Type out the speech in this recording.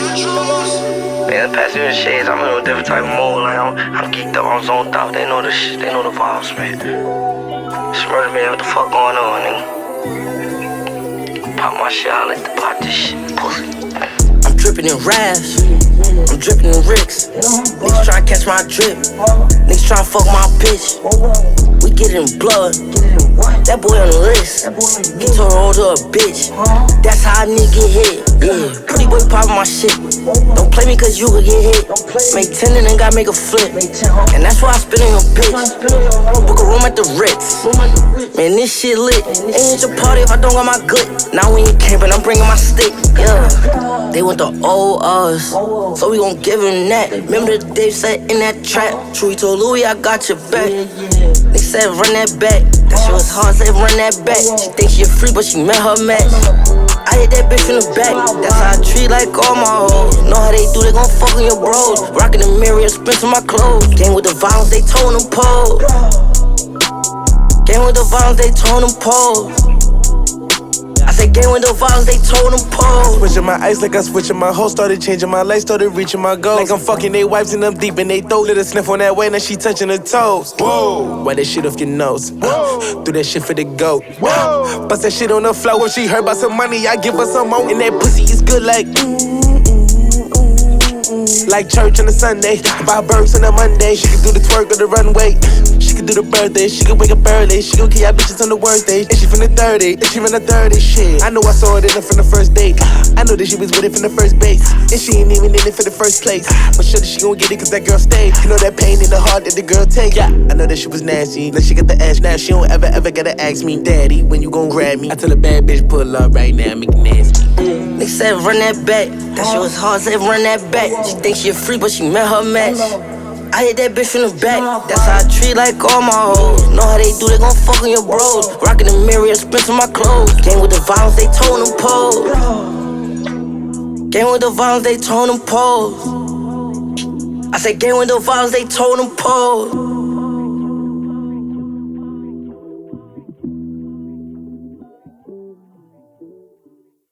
Man, pass me the shades, I'm in a different type of mode. Like, I'm geeked up, I'm zoned out. They know the shit, they know the vibes, man. Smurder, man, what the fuck going on, nigga? Pop my shit, I like to pop this shit, pussy. I'm drippin' in raps, I'm drippin' in Ricks. Niggas tryna catch my drip, niggas tryna fuck my bitch. We get in blood, that boy on the list. He told her to a bitch, that's how a nigga get hit. Yeah, pretty boy poppin' my shit. Don't play me cause you could get hit. Make 10 and then gotta make a flip. And that's why I spit in your bitch. Book a room at the Ritz. Man, this shit lit. Ain't your party if I don't got my good. Now we ain't camping, I'm bringing my stick. Yeah, they want the old us, so we gon' give him that. Remember the Dave said in that trap. True, he told Louis I got your back. They said run that back. That shit was hard, said run that back. She thinks she a freak, but she met her match. I hit that bitch from the back. That's how I treat like all my hoes. Know how they do, they gon' fuck on your bros. Rockin' the mirror, expensive my clothes. Gang with the violence, they told them pose. Gang with the violence, they told them pose. I said gang with the violence, they told them pose. Switching my ice like I switching my hoe. Started changing my life, started reaching my goals. Like I'm fucking they wives and I'm deep in they throat. Little sniff on that way, now she touching her toes. Whoa, why that shit off your nose? Do that shit for the goat. Bust that shit on the floor. If she heard about some money, I give her some more. And that pussy is good like like church on a Sunday, buy birds on a Monday. She can do the twerk on the runway. She can do the birthday. She can wake up early. She gon' kill y'all bitches on the worst day. And she from the 30, and she from the 30 shit. I know I saw it in her from the first date. I know that she was with it from the first base. And she ain't even in it for the first place. But sure that she gon' get it cause that girl stayed. You know that pain in the heart that the girl take. Yeah, I know that she was nasty. Now she got the ass. Now she don't ever gotta ask me, Daddy, when you gon' grab me? I tell a bad bitch pull up right now, make it nasty. They said run that back. That shit was hard, said run that back. She thinks she a freak, but she met her match. I hit that bitch from the back. That's how I treat like all my hoes. Know how they do, they gon' fuck on your bros. Rockin' the mirror, expensive my clothes. Gang with the violence, they told them pose. Gang with the violence, they told them pose. I said gang with the violence, they told them pose.